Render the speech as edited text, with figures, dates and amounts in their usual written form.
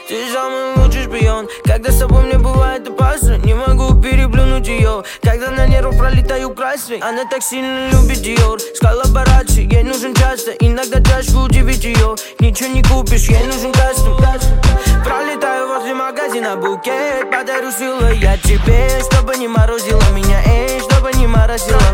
Ты самый лучший шпион. Когда с тобой мне бывает опасно, не могу переплюнуть ее. Когда на нервах пролетаю красный, она так сильно любит Диор. С коллаборацией ей нужен часто, иногда чашку удивить ее. Ничего не купишь, ей нужен кастом. Пролетаю возле магазина, букет подарю силой я тебе, чтобы не морозила меня, чтобы не морозила